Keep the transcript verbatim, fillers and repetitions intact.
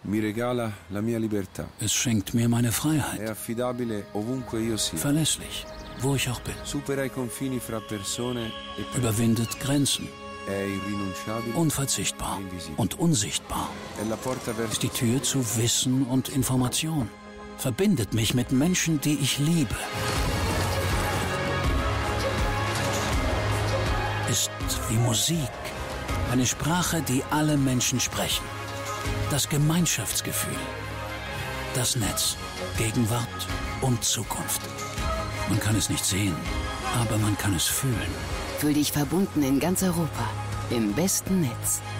Mi regala la mia libertà. Es schenkt mir meine Freiheit. È affidabile ovunque io sia. Verlässlich, wo ich auch bin. Supera i confini fra persone e persone. Überwindet Grenzen. È irrinunciabile. Unverzichtbar und unsichtbar. È la porta verso. Ist die Tür zu Wissen und Information. Verbindet mich mit Menschen, die ich liebe. Ist wie Musik. Eine Sprache, die alle Menschen sprechen. Das Gemeinschaftsgefühl. Das Netz. Gegenwart und Zukunft. Man kann es nicht sehen, aber man kann es fühlen. Fühl dich verbunden in ganz Europa. Im besten Netz.